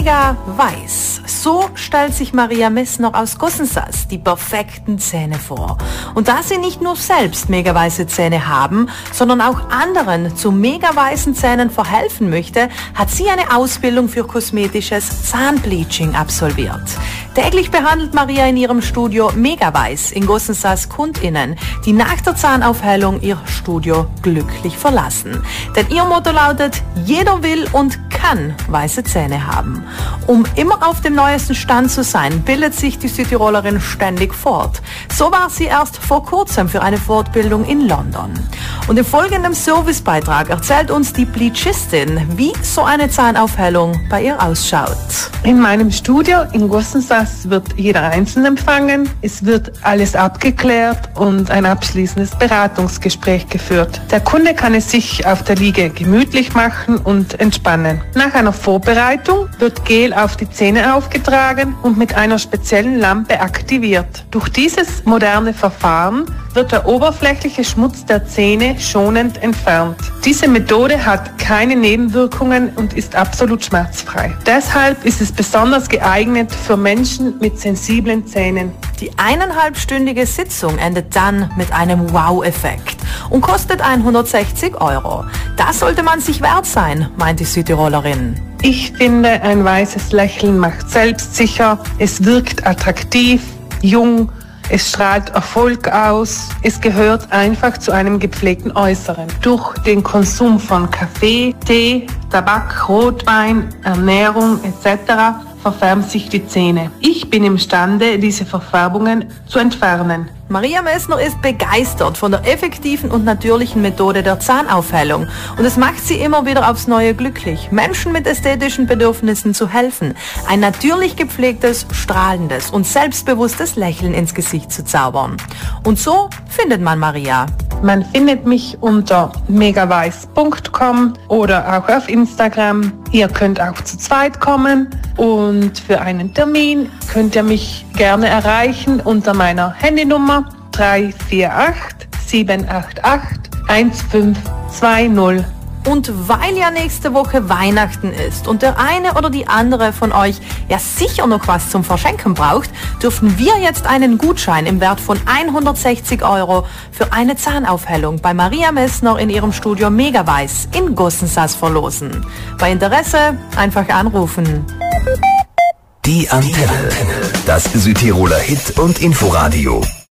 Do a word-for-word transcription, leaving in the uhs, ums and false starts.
Mega weiß. So stellt sich Maria Messner aus Gossensaas die perfekten Zähne vor. Und da sie nicht nur selbst mega weiße Zähne haben, sondern auch anderen zu mega weißen Zähnen verhelfen möchte, hat sie eine Ausbildung für kosmetisches Zahnbleaching absolviert. Täglich behandelt Maria in ihrem Studio Mega Weiß in Gossensaas KundInnen, die nach der Zahnaufhellung ihr Studio glücklich verlassen. Denn ihr Motto lautet, jeder will und kann weiße Zähne haben. Um immer auf dem neuesten Stand zu sein, bildet sich die Südtirolerin ständig fort. So war sie erst vor kurzem für eine Fortbildung in London. Und im folgenden Servicebeitrag erzählt uns die Bleachistin, wie so eine Zahnaufhellung bei ihr ausschaut. In meinem Studio in Gossensaas wird jeder einzeln empfangen. Es wird alles abgeklärt und ein abschließendes Beratungsgespräch geführt. Der Kunde kann es sich auf der Liege gemütlich machen und entspannen. Nach einer Vorbereitung wird Gel auf die Zähne aufgetragen und mit einer speziellen Lampe aktiviert. Durch dieses moderne Verfahren wird der oberflächliche Schmutz der Zähne schonend entfernt. Diese Methode hat keine Nebenwirkungen und ist absolut schmerzfrei. Deshalb ist es besonders geeignet für Menschen mit sensiblen Zähnen. Die eineinhalbstündige Sitzung endet dann mit einem Wow-Effekt und kostet hundertsechzig Euro. Das sollte man sich wert sein, meint die Südtirolerin. Ich finde, ein weißes Lächeln macht selbstsicher, es wirkt attraktiv, jung, es strahlt Erfolg aus, es gehört einfach zu einem gepflegten Äußeren. Durch den Konsum von Kaffee, Tee, Tabak, Rotwein, Ernährung et cetera verfärben sich die Zähne. Ich bin imstande, diese Verfärbungen zu entfernen. Maria Messner ist begeistert von der effektiven und natürlichen Methode der Zahnaufhellung und es macht sie immer wieder aufs Neue glücklich, Menschen mit ästhetischen Bedürfnissen zu helfen, ein natürlich gepflegtes, strahlendes und selbstbewusstes Lächeln ins Gesicht zu zaubern. Und so findet man Maria. Man findet mich unter megaweiß punkt com oder auch auf Instagram. Ihr könnt auch zu zweit kommen und für einen Termin könnt ihr mich gerne erreichen unter meiner Handynummer drei vier acht sieben acht acht eins fünf zwei null. Und weil ja nächste Woche Weihnachten ist und der eine oder die andere von euch ja sicher noch was zum Verschenken braucht, dürfen wir jetzt einen Gutschein im Wert von hundertsechzig Euro für eine Zahnaufhellung bei Maria Messner in ihrem Studio Mega Weiß in Gossensaas verlosen. Bei Interesse einfach anrufen. Die Antenne, das Südtiroler Hit- und Inforadio.